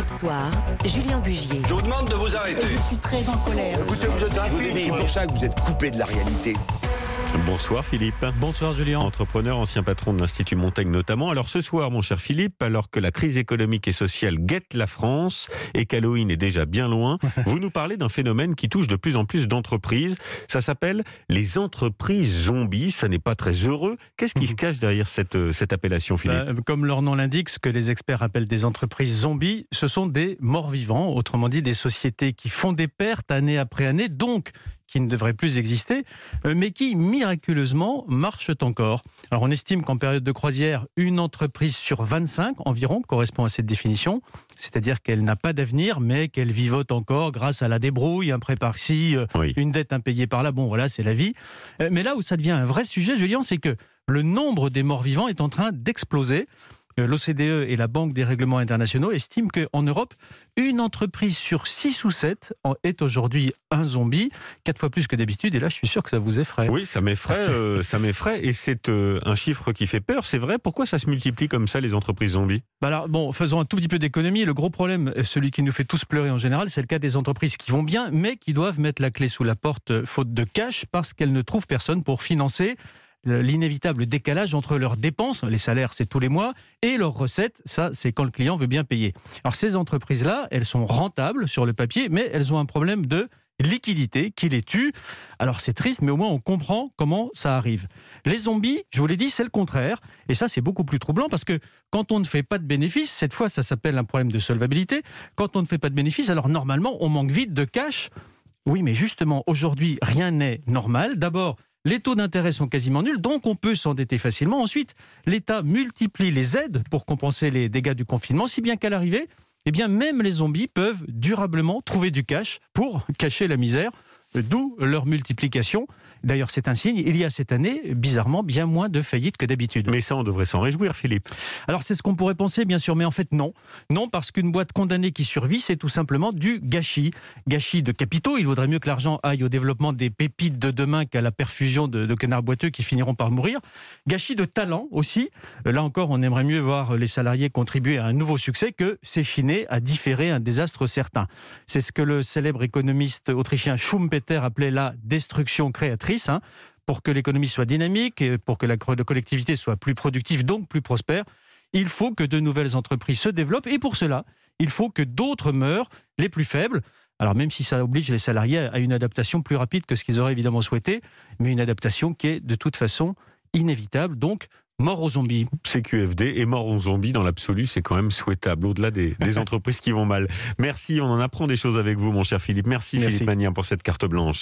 Philippe Soir, Julien Bugier. Je vous demande de vous arrêter. Je suis très en colère. Écoutez, vous êtes rapide. C'est pour ça que vous êtes coupé de la réalité. Bonsoir Philippe. Bonsoir Julien. Entrepreneur, ancien patron de l'Institut Montaigne notamment. Alors ce soir, mon cher Philippe, alors que la crise économique et sociale guette la France et qu'Halloween est déjà bien loin, vous nous parlez d'un phénomène qui touche de plus en plus d'entreprises. Ça s'appelle les entreprises zombies. Ça n'est pas très heureux. Qu'est-ce qui se cache derrière cette appellation, Philippe ? Comme leur nom l'indique, ce que les experts appellent des entreprises zombies, ce sont des morts-vivants, autrement dit des sociétés qui font des pertes année après année, donc qui ne devraient plus exister, mais qui miraculeusement marchent encore. Alors on estime qu'en période de croisière, une entreprise sur 25 environ correspond à cette définition, c'est-à-dire qu'elle n'a pas d'avenir, mais qu'elle vivote encore grâce à la débrouille, un prêt par-ci, une dette impayée par-là, bon voilà, c'est la vie. Mais là où ça devient un vrai sujet, Julien, c'est que le nombre des morts-vivants est en train d'exploser. L'OCDE et la Banque des règlements internationaux estiment qu'en Europe, une entreprise sur 6 ou 7 est aujourd'hui un zombie, 4 fois plus que d'habitude, et là je suis sûr que ça vous effraie. Oui, ça m'effraie, et c'est un chiffre qui fait peur, c'est vrai. Pourquoi ça se multiplie comme ça, les entreprises zombies ? Alors, faisons un tout petit peu d'économie. Le gros problème, celui qui nous fait tous pleurer en général, c'est le cas des entreprises qui vont bien, mais qui doivent mettre la clé sous la porte faute de cash, parce qu'elles ne trouvent personne pour financer l'inévitable décalage entre leurs dépenses, les salaires c'est tous les mois, et leurs recettes, ça c'est quand le client veut bien payer. Alors ces entreprises-là, elles sont rentables sur le papier, mais elles ont un problème de liquidité qui les tue. Alors c'est triste, mais au moins on comprend comment ça arrive. Les zombies, je vous l'ai dit, c'est le contraire, et ça c'est beaucoup plus troublant parce que quand on ne fait pas de bénéfices, cette fois ça s'appelle un problème de solvabilité, quand on ne fait pas de bénéfices, alors normalement on manque vite de cash. Oui, mais justement aujourd'hui rien n'est normal. D'abord, les taux d'intérêt sont quasiment nuls, donc on peut s'endetter facilement. Ensuite, l'État multiplie les aides pour compenser les dégâts du confinement, si bien qu'à l'arrivée, même les zombies peuvent durablement trouver du cash pour cacher la misère, d'où leur multiplication. D'ailleurs, c'est un signe, il y a cette année, bizarrement, bien moins de faillites que d'habitude. Mais ça, on devrait s'en réjouir, Philippe. Alors, c'est ce qu'on pourrait penser, bien sûr, mais en fait, non. Non, parce qu'une boîte condamnée qui survit, c'est tout simplement du gâchis. Gâchis de capitaux, il vaudrait mieux que l'argent aille au développement des pépites de demain qu'à la perfusion de canards boiteux qui finiront par mourir. Gâchis de talent aussi. Là encore, on aimerait mieux voir les salariés contribuer à un nouveau succès que s'échiner à différer un désastre certain. C'est ce que le célèbre économiste autrichien Schumpeter appelait la destruction créatrice. Pour que l'économie soit dynamique, pour que la collectivité soit plus productive, donc plus prospère, il faut que de nouvelles entreprises se développent et pour cela, il faut que d'autres meurent, les plus faibles. Alors même si ça oblige les salariés à une adaptation plus rapide que ce qu'ils auraient évidemment souhaité, mais une adaptation qui est de toute façon inévitable, donc mort aux zombies. CQFD et mort aux zombies, dans l'absolu, c'est quand même souhaitable, au-delà des entreprises qui vont mal. Merci, on en apprend des choses avec vous, mon cher Philippe. Merci. Philippe Magnien pour cette carte blanche.